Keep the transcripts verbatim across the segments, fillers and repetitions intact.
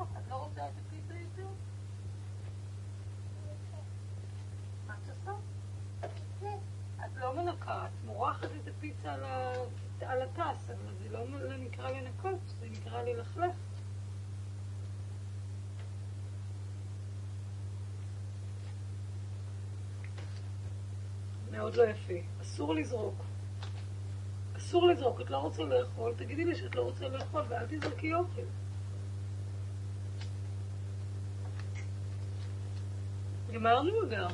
את לא רוצה את הפיצה יותר? מה את עושה? את לא מנקה, את מורחת את הפיצה על הטס, אבל זה לא נקרא לנקות, זה נקרא ללכלך. מאוד לא יפה. אסור לזרוק. אסור לזרוק. את לא רוצה לאכול, תגידי לי שאת לא רוצה לאכול ואל תזרקי אוכל. גמרנו כבר.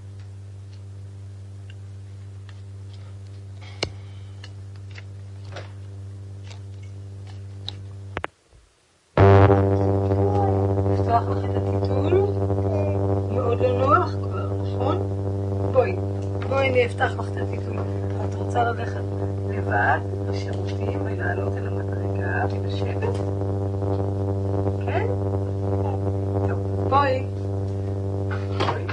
נפתח לך את הטיטול. מאוד לא נוח כבר, נכון? בואי. בואי אני אפתח לך את הטיטול. את רוצה ללכת לבד לשירותים ולעלות אל המדרגה ולשבת? כן? טוב, בואי. בואי.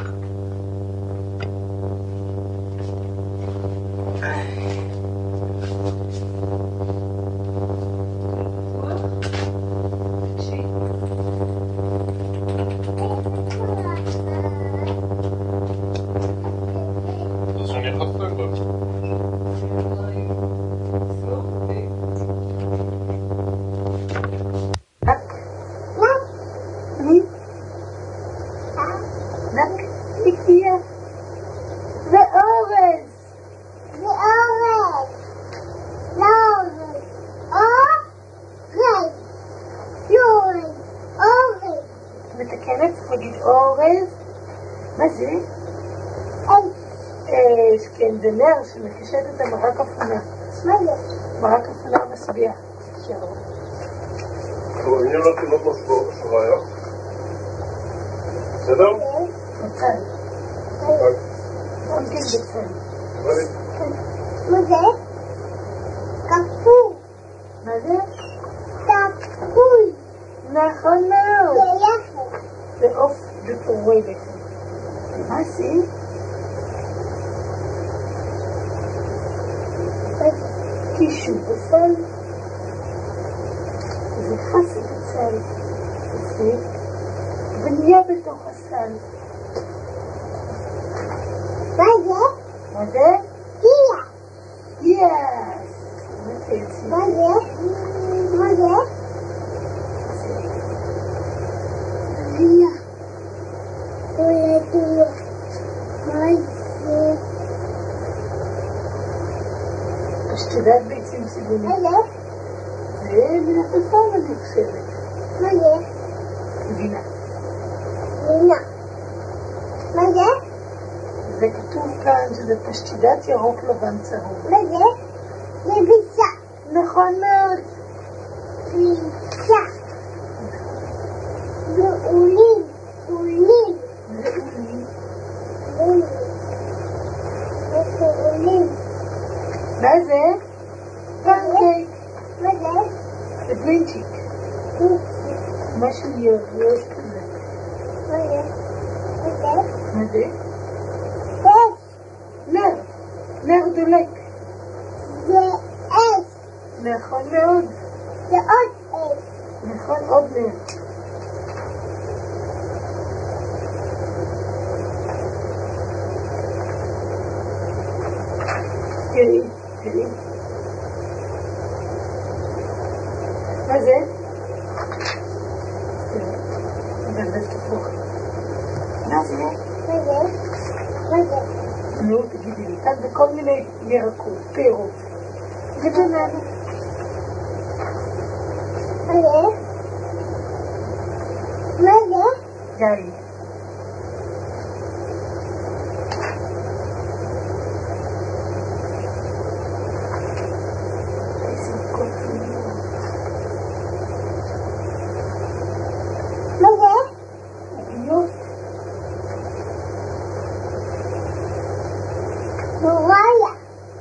מתקנת, צריך להגיד אורז. מה זה? אש. כן, זה נר שמקשט את המרק אפונה. מה זה? מרק אפונה משביע. טוב, אני לא תלות לו שוריה. בסדר? בצל. עומדים בצל. מה זה? כפול. מה זה? כפול. נכון מאוד. זה יחד. זה עוף ופרוי בעצם. מה זה? קישו בצל. זה חסי בצל. זה בניה בתוך הסל. מה זה? מה זה? גייה. יס. מה זה? מה זה? גייה. אולי גייה. מה זה? פשטודת ביצים סיגונית. מה זה? זה מלפפון אני חושבת. מה זה? גבינה. גבינה. מה זה? זה כתוב כאן שזה פשטידת ירוק לבן צהוב. מה זה? זה ביצה. נכון מאוד. ביצה. זה אולים. אולים. זה אולים. אולים. זה אולים. מה זה? פנקייק. מה זה? זה בלינצ'יק. משהו ירוק כזה. מה זה? מה זה? מה זה? אש. נר. נר דולק. זה אש. נכון מאוד. זה עוד אש. נכון, עוד נר. תראי, תראי. מה זה? תראי, זה תפוח. מה זה? מה זה? מה זה? נו, תגידי לי, כאן זה כל מיני ירקות, פירות. זה בננה. מה זה? מה זה? די. מה זה? עוגיות. נוריה.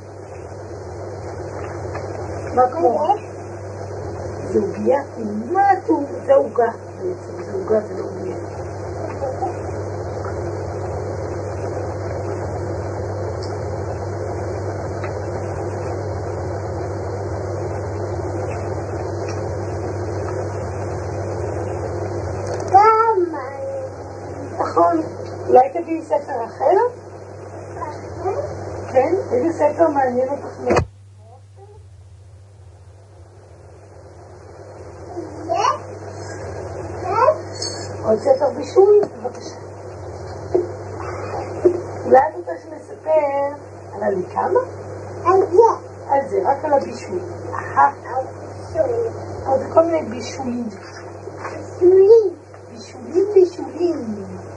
מה כמו? מה זה? זה עוגיה? מה זה עוגה בעצם? זה עוגה, זה לא עוגיה. תביאי ספר אחר? כן? איזה ספר מעניין אותך מאוד? עוד ספר בישול? בבקשה. אולי את רוצה שנספר על הליקמה? על זה. על זה, רק על הבישול. אחת. על בישול. אבל זה כל מיני בישולים. בישולים. בישולים בישולים.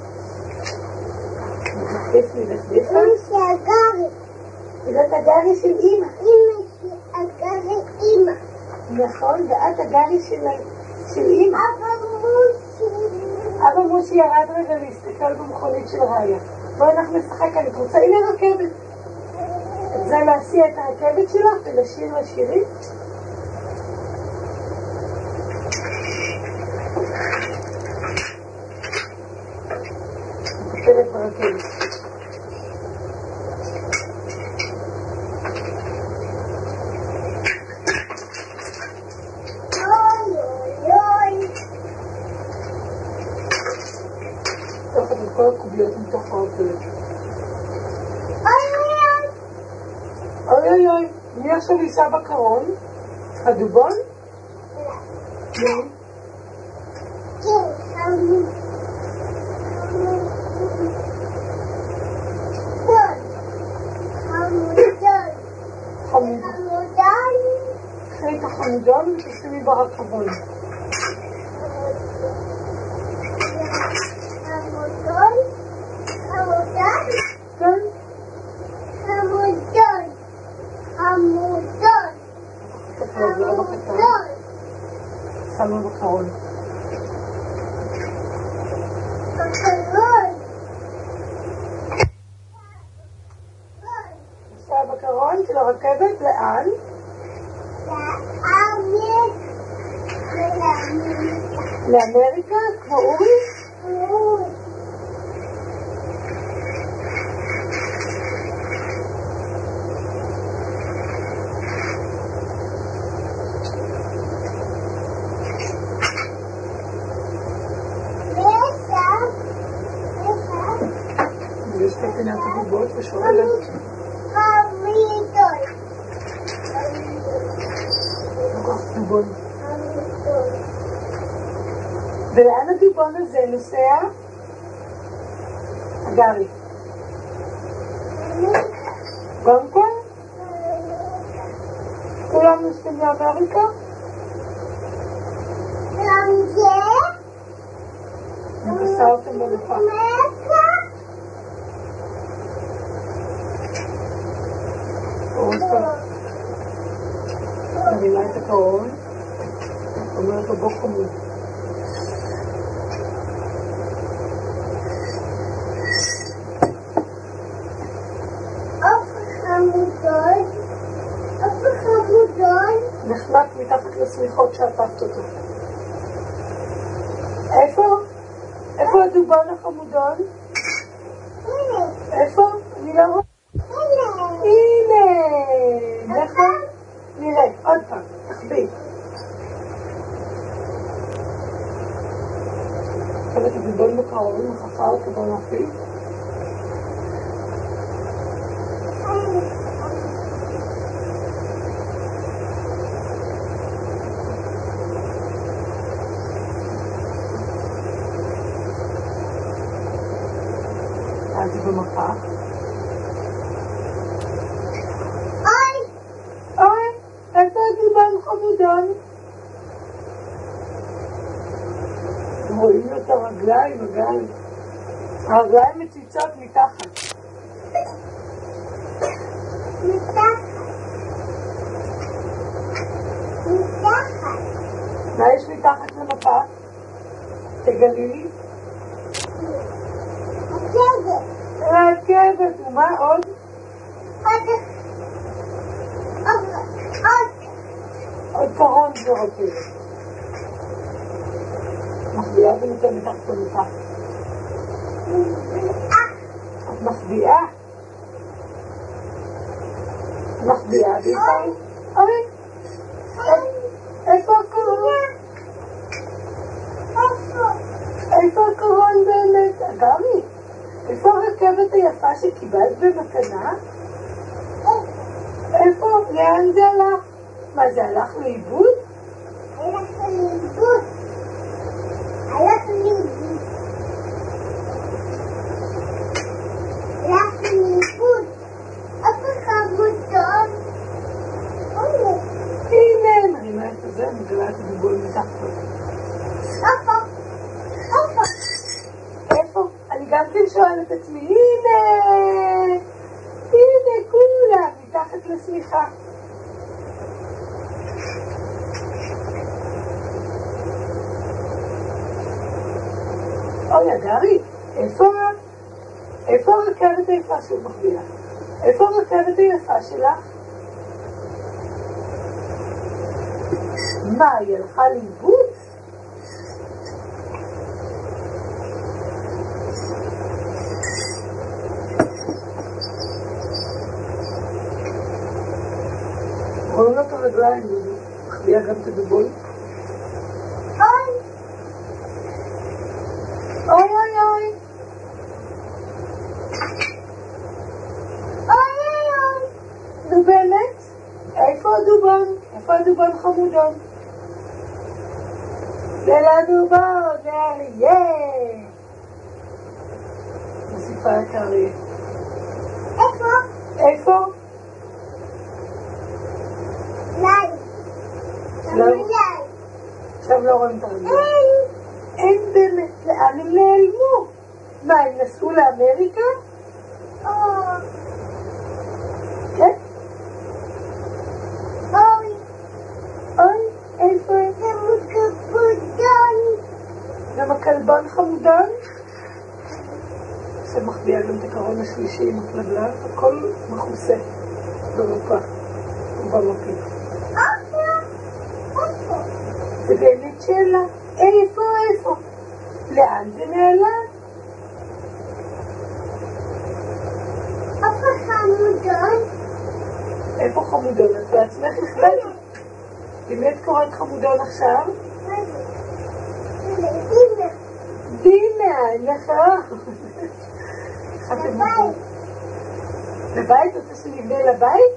נדפדף נדפדף. אמא של הגרי. זאת הגרי של אמא. אמא של הגרי אמא. נכון, ואת הגרי של אמא. אבא מושי. אבא מושי ירד רגע להסתכל במכונית של ראיה. בואי אנחנו נשחק, אני רוצה, הנה רכבת. את זה להסיע את הרכבת שלך ולשיר לשירים? נקפלת ברכבת. אוי אוי אוי. תוכת את כל הקוביות מתוך האוטולט. אוי אוי אוי אוי אוי, מי עכשיו ייסע בקרון? הדובון? אוי. כן, חמוד. חמודון. חמוד. חמודון. קחי את החמודון ותשימי ברקבון. חמודון. חמודון. כן? חמודון. חמודון. חמודון. שמנו בקרון. בקרון. נסע בקרון של הרכבת לאן? לאמריקה. ולאמריקה. לאמריקה? כמו אורי? אוי. יש פה פינת הדובות ושואלת. חמודון. לקחת דובון. ולאן הדובון הזה נוסע? הגרי. גם כן? כולם נוסעים לאמריקה? גם זה? נפסה אותם במפה. אמריקה? מרימה את הקרון, אומרת לו בוא חמוד. אוף חמודון. אוף חמודון. נחמק מתחת לסמיכות שעטפת אותו. איפה? איפה הדובון החמודון? הנה. איפה? אני לא רואה. הנה. הנה! נכון? נראה, עוד פעם, תחביא. חלק הדובון בקרון, מחכה אותו במפי. אז זה במפה. אוי. אוי, איפה הדובון חמודון? רואים לו את הרגליים, הגל. הרגליים מציצות מתחת. מתחת. מתחת. מה יש מתחת למפה? תגלי לי. רכבת. רכבת, ומה עוד? עוד. עוד. עוד. עוד קרון זה רכבת. מחביאה ונותן מתחת למפה. את מחביאה? מחביאה בעיקר? אוי! איפה הקרון? איפה הקרון באמת? אגמי? איפה הרכבת? הכותרת היפה שקיבלת במתנה? איפה? לאן זה הלך? מה זה, הלך לאיבוד? הלך לאיבוד. הלך לאיבוד. הלך לאיבוד. איפה חמודון? הנה, מרימה את זה, מגלה את הדובול מתחת. איפה? איפה? איפה? אני גם כן שואלת את עצמי, הנה! הנה, כולה, מתחת לשמיכה. אוי, אגרי, איפה? איפה הרכבת היפה שהוא מחביאה? איפה הרכבת היפה שלך? מה, היא הלכה לאיבוד? רואים אותו רגליים, הוא מחביאה גם את הדובול. אוי! אוי אוי אוי! אוי אוי אוי! נו באמת? איפה הדובון? איפה הדובון חמודון? זה לדובון, זה אריה! מוסיפה את האריה. איפה? איפה? ליי. לא. ליי. עכשיו לא רואים את הרגליים. אין. אין באמת, לאן הם נעלמו? מה, הם נסעו לאמריקה? או. כן? אוי. אוי, איפה הם? זה מוקפודון. גם הכלבן חמודן? שמחביאה גם את הקרון השלישי עם הכלבלן, הכל מכוסה במפה ובמפית. איפה? איפה? זה באמת שאלה, איפה, איפה? לאן זה נעלם? איפה חמודון? איפה חמודון? את בעצמך נכבדת. באמת קוראת חמודון עכשיו? מה זה? הנה, הנה. דינה, נכון. לבית. לבית? רוצה שנבנה לבית?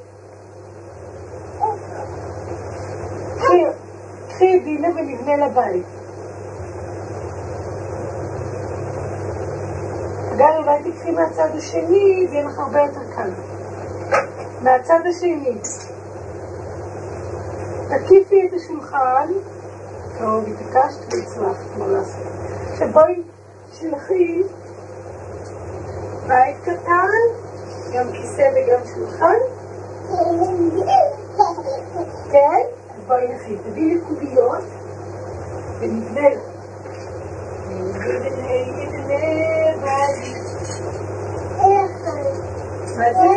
קחי, קחי את דינה ונבנה לבית. אגב, אולי תקחי מהצד השני, זה יהיה לך הרבה יותר קל. מהצד השני. תקיפי את השולחן. טוב, התעקשת והצלחת, מה לעשות. עכשיו בואי שלחי בית קטן, גם כיסא וגם שולחן. כן? אז בואי נכי, תביא לי קוביות ונבנה לה. נבנה, נבנה, בית. מה זה?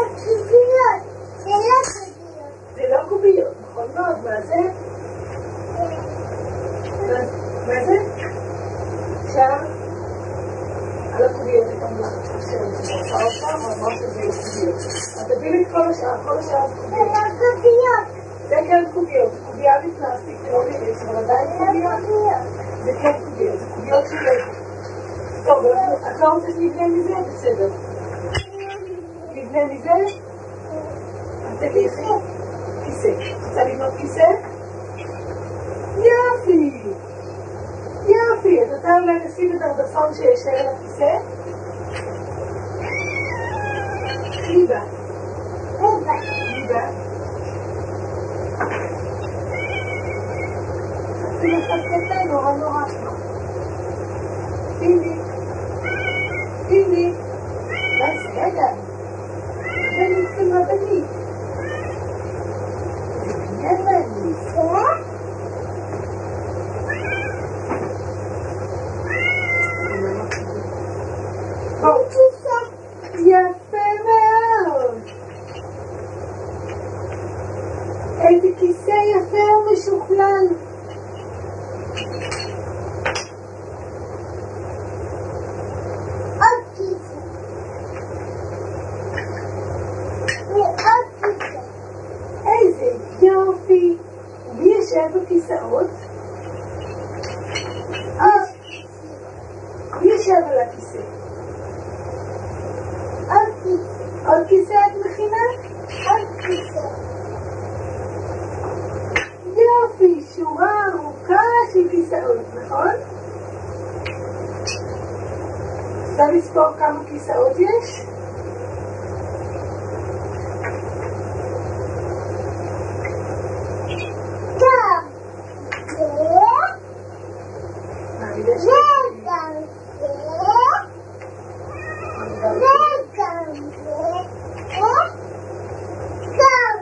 זה לא קוביות, נכון מאוד, מה זה? מה זה? עכשיו, על הקוביות את המלאכת של השם, אני רוצה אותם, ואמר שזה יהיה קוביות. אז תביא לי את כל השאר, כל השאר זה קוביות. זה כן קוביות, זה קוביה מפלסטיק, לא נראה, אבל עדיין קוביות. זה כן קוביות, זה קוביות של איפה. טוב, את לא רוצה שנבנה מזה? בסדר. נבנה מזה? אז תביא כיסא. רוצה לבנות כיסא? יופי! יופי! את רוצה אולי לשים את הרדפון שישר על הכיסא? ליבה. ליבה. חצי אחד קטן, נורא נורא. פיני. פיני. מה זה? רגע. זה ניסים רבנית. זה בניין רבנית. יפה מאוד. איזה כיסא יפה ומשוכלל. עוד כיסא. ועוד כיסא. איזה יופי. מי יושב בכיסאות? עוד מי יושב על הכיסא? עוד כיסא את מכינה? עוד כיסא. יופי, שורה ארוכה של כיסאות, נכון? אפשר לספור כמה כיסאות יש? גם זה, מעמידה וגם של... זה, וגם זה, וגם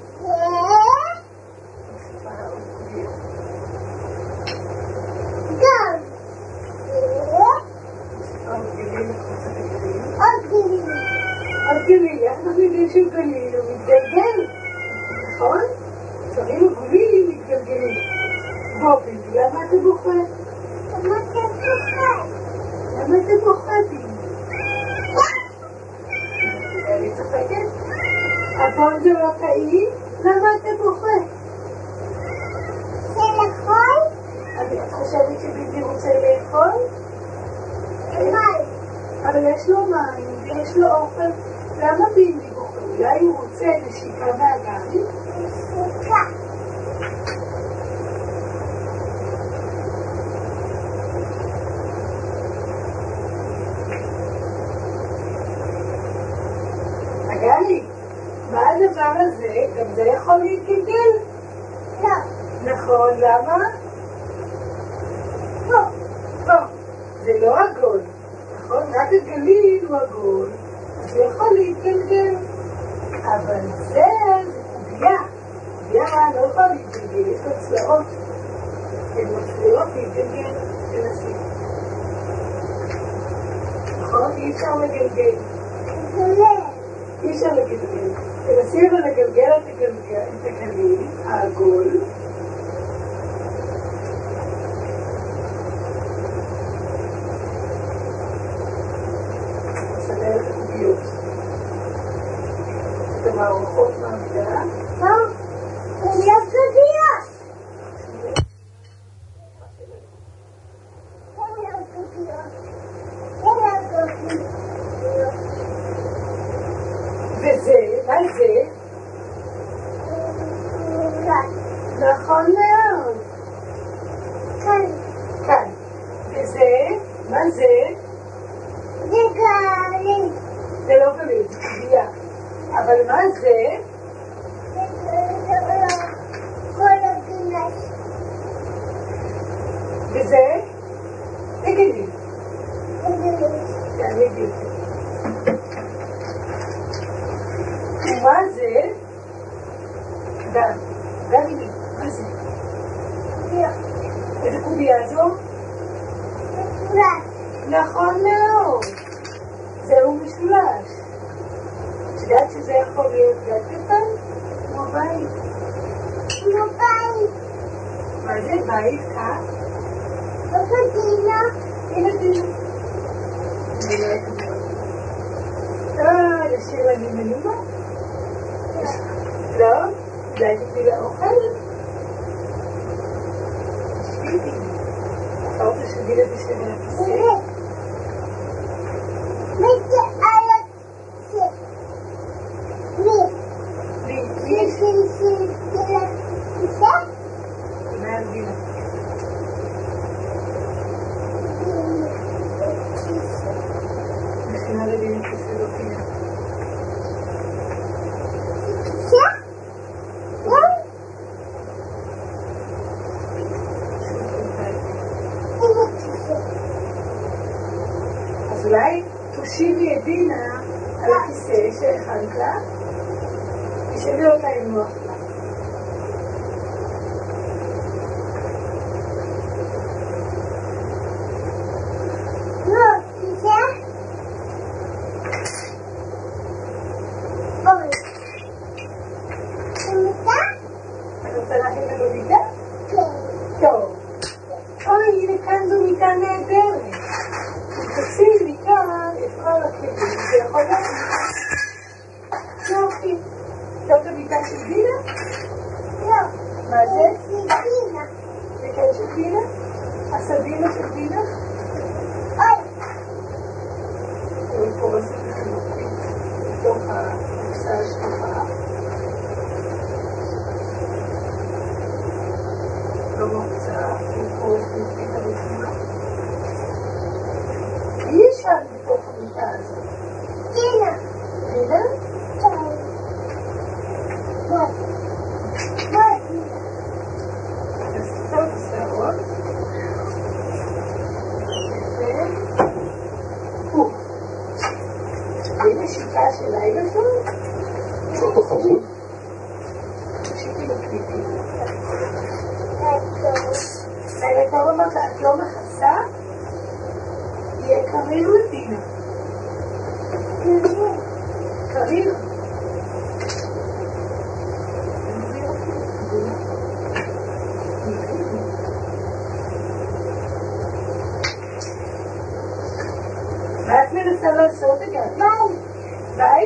זה, גם זה, עוד גילים. אז תראי, אנחנו יודעים שהוא גליל, הוא מתגלגל, נכון? שרים עגולים מתגלגלים. בובי, למה אתה בוכה? למה אתה בוכה? למה אתה בוכה בי? אני צוחקת? הפעם זה לא טעים? למה אתה בוכה? זה לאכול? את חושבת שביבי רוצה לאכול? מים. אבל יש לו מים, יש לו אוכל. למה ביבי בוכה? אולי הוא רוצה נשיקה מהגן? נשיקה. הגלי, מה הדבר הזה? גם זה יכול להתגלגל? לא. נכון, למה? פה. פה. זה לא עגול. נכון? רק הגליל הוא עגול. אז זה יכול להתגלגל. אבל זה, זה קובייה. קובייה לא יכול להתגלגל, יש לו צלעות. הן מצליחות להתגלגל. תנסי. נכון? אי אפשר לגלגל. זה לב. אי אפשר לגלגל. תנסי אבל לגלגל את הגלגל, את הגליל, העגול. נסדר את הקוביות. את המערכות מהמידה. טוב. זה לא קוביות. זה לא קוביות. זה לא קוביות. וזה, מה זה? כאן. נכון מאוד. כאן. כאן. וזה, מה זה? זה גליל. זה לא גליל, זה קובייה. אבל מה זה? זה כל הגינש. וזה? תגידי. זה גליל. אני אגיד. ומה זה? דם. דם לי. מה זה? איזה קובייה זו? פרס. נכון מאוד. זהו משולש. את יודעת שזה יכול להיות גד קטן? כמו בית. כמו בית. מה זה בית? כך? איפה דינה? הנה דינה. אני לא יודעת. אה, לשיר אני מנומה? לא? אולי תתני לה אוכל? תשבי. אתה רוצה שתגיד את זה שלי לכיסא? מי זה על הכיסא? מי? לי, מי לי, של הכיסא? מעל גילה. מכינה לדינה כיסא לא פינה. כיסא? כן? איזה כיסא? אז אולי תושיבי את דינה על הכיסא שהכנת לה, תשאלי אותה עם נוח לה. לא, כיסא? אוי. זה מיטה? את רוצה להכין את המיטה? כן. טוב. אוי, הנה כאן זו מיטה נהדרת. תוציאי מכאן את כל הכלים, זה יכול להיות. יופי. זאת המיטה של דינה? לא. מה זה? זה דינה. זה כן של דינה? הסדינה של דינה? אוי. אני פורסת את המקום. בתוך ה... היא ישן בתוך המיטה הזאת. דינה. דינה? בואי. בואי. אז טוב, שערות. יפה. והנה שיטה של לילה טוב. זאת החמוד. שיטי בקליפים. לילה טוב אמרת, את לא מכסה? יהיה קריר לדינה. קריר. מה את מנסה לעשות אגב? ביי. ביי?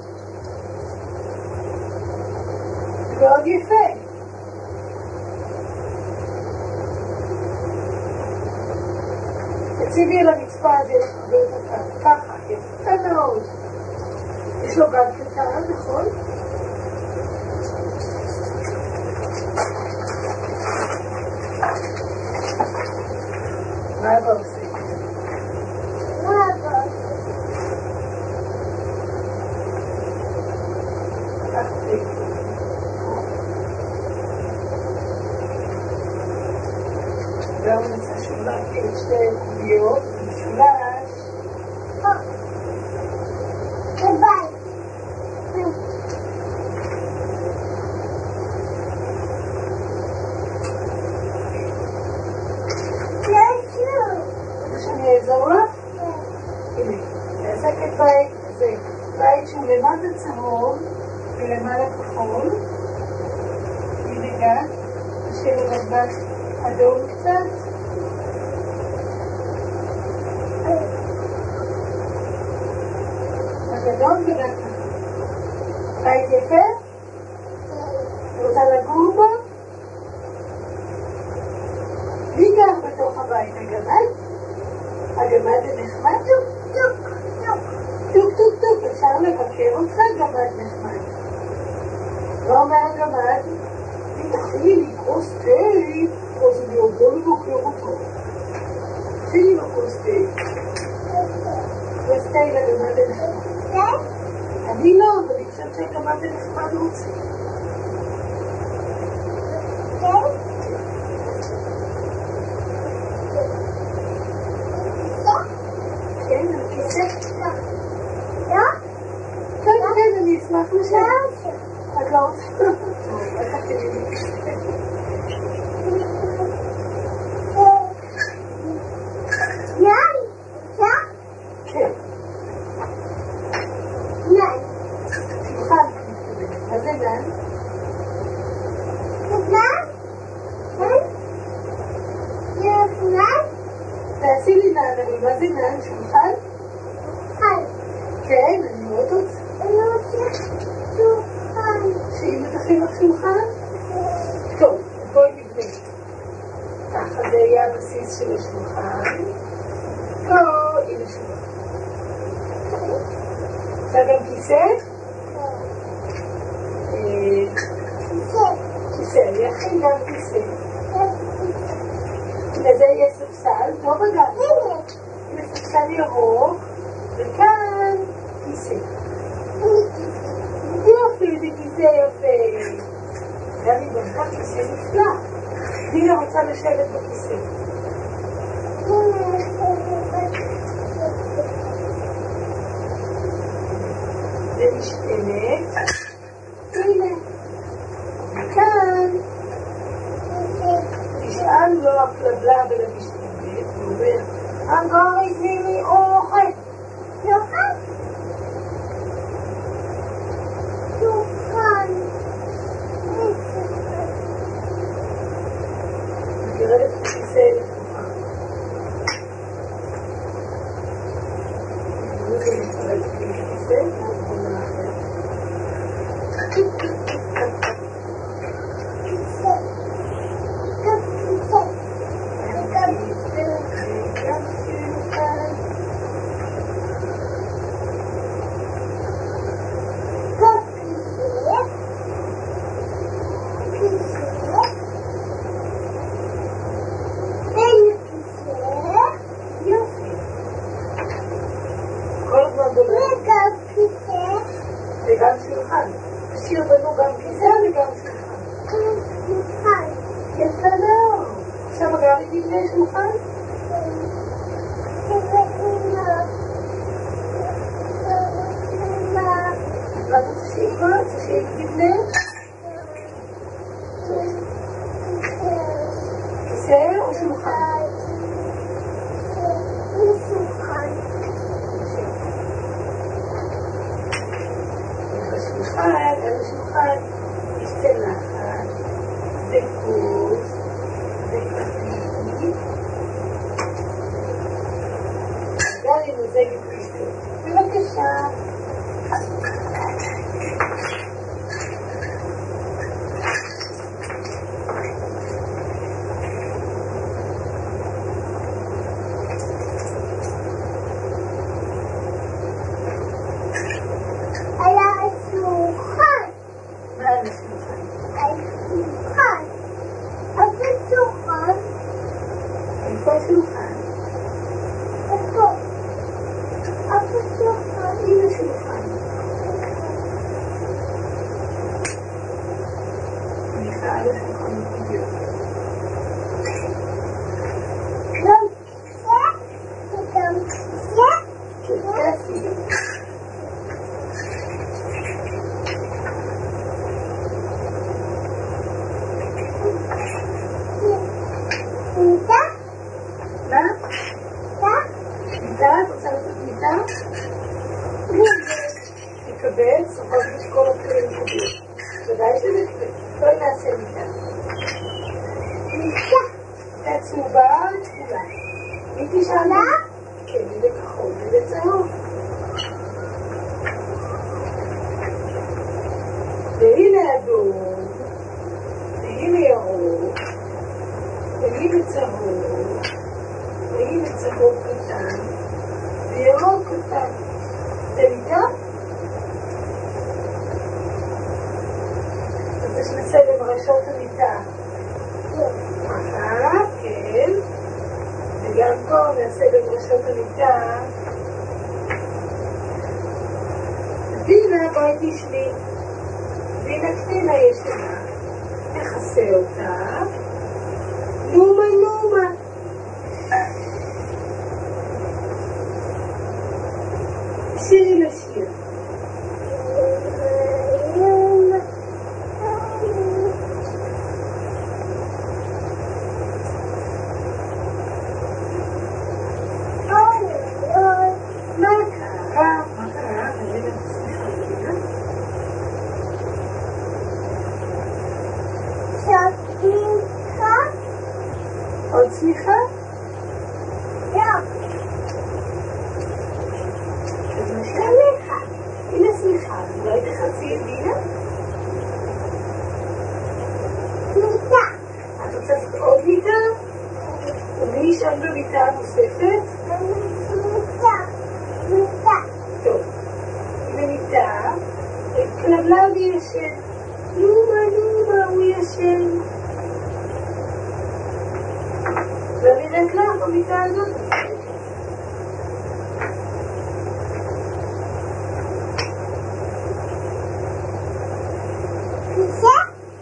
מאוד יפה. תציבי על המצפה, זה יהיה הרבה יותר קל. ככה, יפה מאוד. יש לו גב קטן, נכון? מה אבא עושה? מה אבא? לקחתי. גם נמצא שולחתי את שתי קוביות, משולש. ביי. שאני אעזור לך? הנה, נעסקת בית הזה, בית שהוא למטה צהוב ולמעלה כחול. הנה גם, נשאיר לבט אדום קצת. אדום ורק ככה. בית יפה? רוצה לגור בו? מי גר בתוך הבית? הגמד? הגמד זה נחמד? טוק טוק טוק טוק טוק טוק אפשר לבקר אותך? גמד נחמד. לא אומר הגמד תתחילי לי כוס תה אז אני יודע לבקר אותו. תתחילי לו כוס תה. כוס תה לגמד זה נחמד. אני לא, אבל אני חושבת שהגמד זה נחמד רוצה. כן, על כיסא? כן, כן, אני אשמח לשבת. את לא רוצה? טוב, לקחתי לי כיסא. כן. שולחן, מה זה גן? תעשי לי נען, אבל מה זה נען? שולחן? כן, אני מאוד רוצה. שאמא תכין לך שולחן? טוב, בואי נבנה. ככה זה יהיה הבסיס של השולחן. או, הנה שולחן. אפשר גם כיסא? כיסא, אני אכין גם כיסא. לזה יהיה ספסל, טוב אגב. הנה ספסל ירוק, וכאן כיסא. יופי, זה כיסא יפה. גם היא בנתה כיסא נפלא. דינה רוצה לשבת בכיסא. זה משתנת. הנה. וכאן תשאל לו הכלבלה ולמשתנת, ואומר, אגר הביא לי אוכל. יוחד? יוחד. נגרד את הכיסא לתוכה. זה נצטרף לכיסא, אנחנו נאחר. שני שולחן? מה אתה רוצה שאימא? רוצה שאימא תבנה? כיסא או שולחן? שולחן. בשולחן, על השולחן יש צלחת, וכוס, וכפית. גלי מוזגת פיסטות. בבקשה. תקבל, סוחב את כל הכלים קודם. ודאי שזה תקבל. בואי נעשה מיטה. מיטה. מיטה צהובה וכחולה. מי תשאלה? כן, היא בכחול ובצהוב. והנה אדום, והנה ירוק, והנה צהוב, והנה צהוב קטן, וירוק קטן. זה מיטה? אז נעשה במרשות המיטה. ככה, כן. וגם פה נעשה במרשות המיטה. דינה, בואי תשמי. דינה קטינה ישנה. נכסה אותה. נומה נומה. שירי לשיר. עוד צמיחה? לא. אז מה שעליך? הנה צמיחה, לא היית חצי דינה? מיטה. את רוצה לעשות עוד מיטה? ומי נשאר במיטה הנוספת? מיטה. מיטה. טוב, הנה מיטה, כלבלב ישן. נומה נומה הוא ישן. ואני נראית לך במיטה הזאת. כיסא?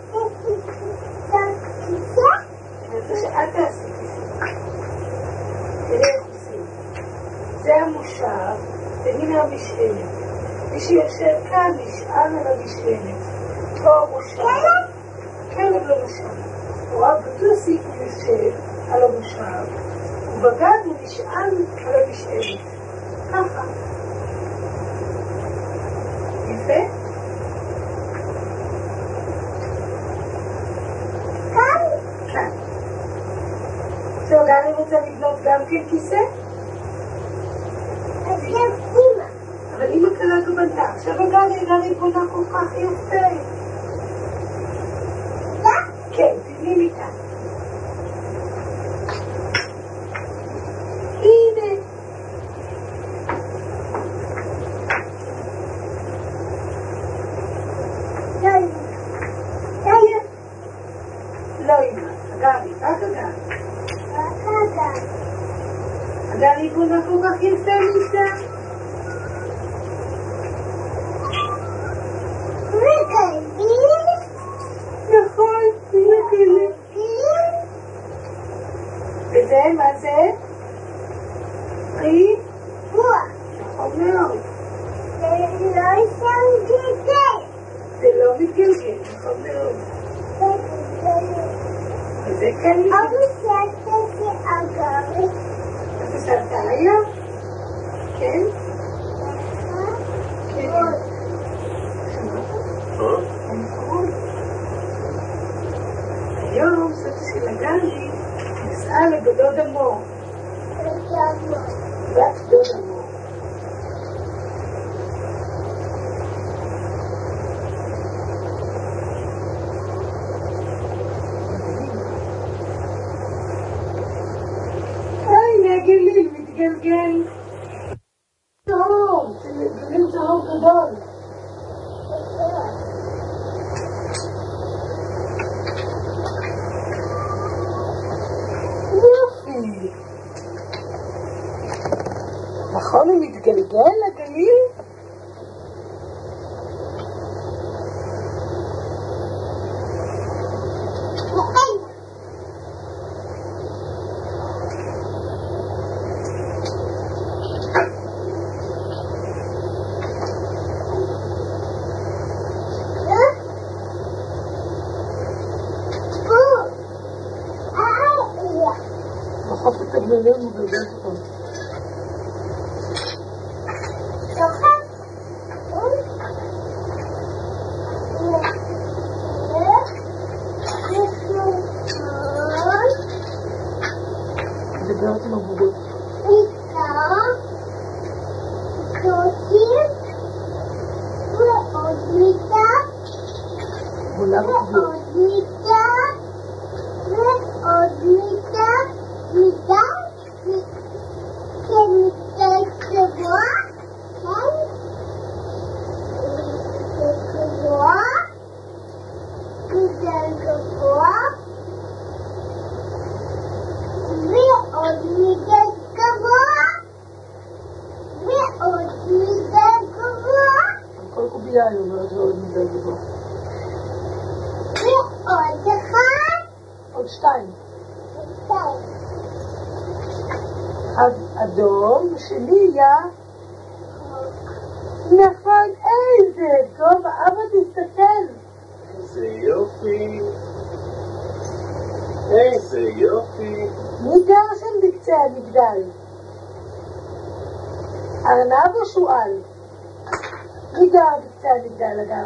כיסא? אני רוצה שאל תעשי כיסא. תראי איך עושים. זה המושב, והנה המשענת. מי שיושב כאן נשען על המשענת. פה המושב. כלב לא נשען. הוא רב בטוסי הוא יושב על המושב, ובגד הוא נשען על המשענת. ככה. יפה? כאן? כאן. עכשיו גלי רוצה לבנות גם כן כיסא? אז יש אימא. אבל אמא כרגע בנתה. עכשיו גלי, גלי בונה כל כך יפה. כן, תבני מיטה. הנה. לא אימא. לא אמא, הגרי, רק הגרי. רק הגן. הגרי בונה כל כך יפה מיטה. רגעים. נכון, תהיה כאלה. רגעים. זה? מה זה? פרי? רוח. נכון מאוד. זה לא שם גלגל. זה לא מתגלגל, נכון מאוד. וזה כן מתגלגל. אבא שעשת שאגר. אתה שאלת היום? כן? כן. נכון. היום סבתא של הגלי נסעה לדוד אמור. בת דוד אמור. הנה הגליל מתגלגל. צהוב, זה גליל צהוב גדול. יופי. נכון, הוא מתגלגל לגליל? בחוף התגללים הוא גלגל אותו. מדברת עם עבודות. מיטה, קוטים, ועוד מיטה, גולה וקבוע. ועוד מיטה, ועוד מיטה, מיטה, כן, מיטה גבוה, כן, מיטה גבוה, מיטה גבוה, ועוד מיטה גבוה, ועוד מיטה גבוה, כל קובייה היא אומרת ועוד מידה גבוה. ועוד אחד, עוד שתיים. שתיים. אחד אדום, שלי יהיה. נכון, איזה גובה, אבא תסתכל. איזה יופי. איזה יופי. מי גר שם בקצה המגדל? ארנב או שועל? מי גר בקצה המגדל הגר?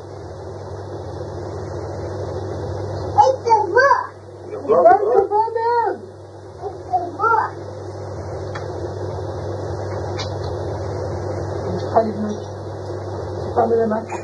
את גבוה, גבוה גבוה מאוד. גבוה מאוד. את גבוה. אני צריכה לבנות טיפה מלמטה.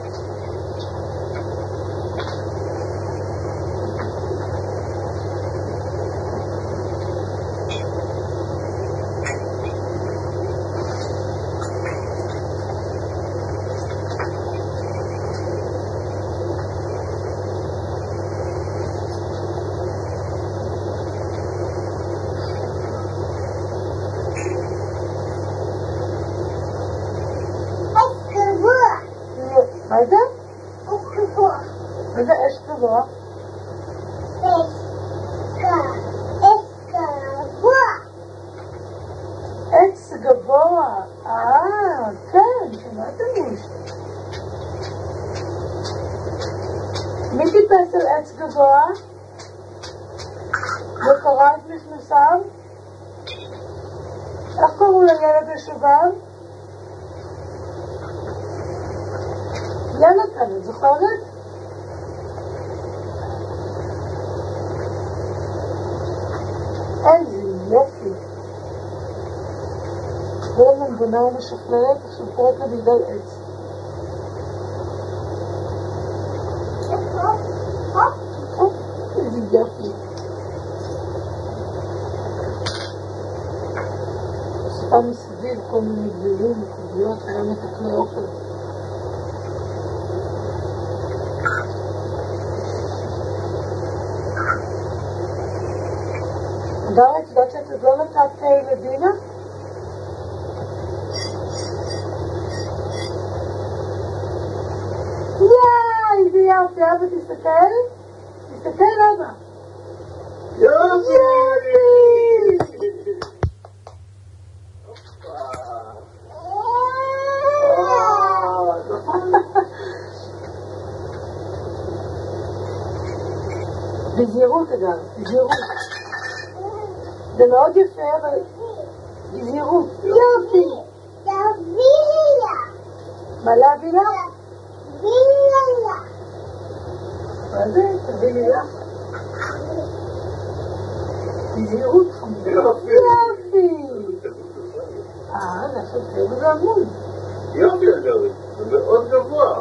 את גבוה, מה זה? את גבוה. מה זה אש גבוה? את גבוה, את גבוה. עץ גבוה. אה, כן, שמעתם מוש. מי טיפס על עץ גבוה? וקרא את מכנסיו? איך קראו לילד השובב? ילד, את זוכרת? איזה יופי. כל מנגנה ומשכללת עכשיו קוראת לבידי עץ. הופ, איזה יופי. עשתה מסביב כל מיני גבילים וקוביות וגם את הכלי אוכל. דרה, את יודעת שאת עוד לא נתת לדינה? יאי, איזה יופי, אבא תסתכל? תסתכל אבא. יופי. יופי! נגר, בזהירות. זה מאוד יפה, אבל בזהירות. יופי. מה להביא לך? מה זה? תביא לי לך? בזהירות חמודה. יופי. אה, נעשות תראו בעמוד. יופי אגרי, זה מאוד גבוה.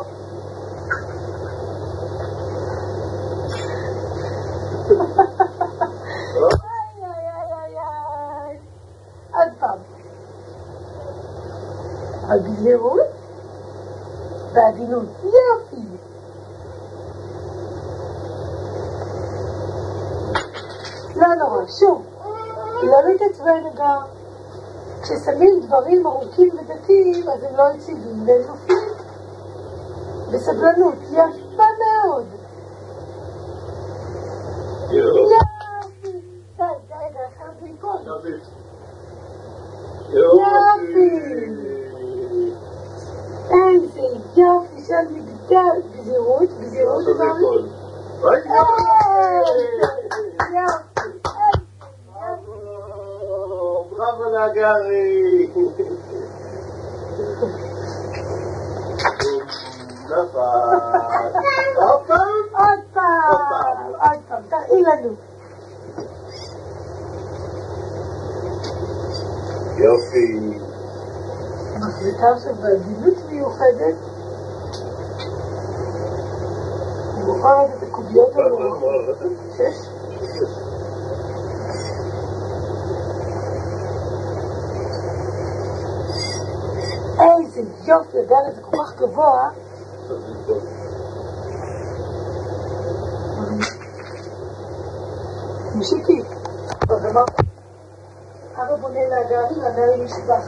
איי איי איי איי. עוד פעם. אבל בזהירות ועדינות. יופי. לא נורא, שוב. לא להתעצבן אגר. כששמים דברים ארוכים ודקים, אז הם לא יציבים והם נופלים. בסבלנות, יפה מאוד. יופי. די, די, די, אחרת זה ייפול. יופי. איזה יופי של מגדל. בזהירות, בזהירות דברים. בראבו לאגרי. נפל. עוד פעם? עוד פעם. עוד פעם, תראי לנו. יופי. מחזיקה עכשיו בעדינות מיוחדת. אני מוכרת את הקוביות המורות. שש. איזה יופי, הגל הזה כל כך גבוה. תמשיכי. טוב, אמרת. אבא בונה לאגרי וענה לי משבח.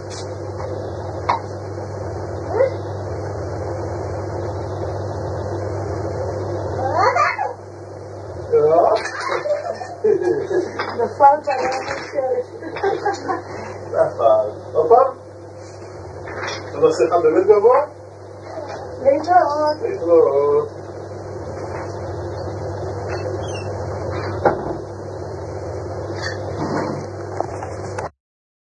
נפלת על הממשלת. נפל. עוד פעם? אתה נעשה לך באמת גבוה? להתראות. להתראות.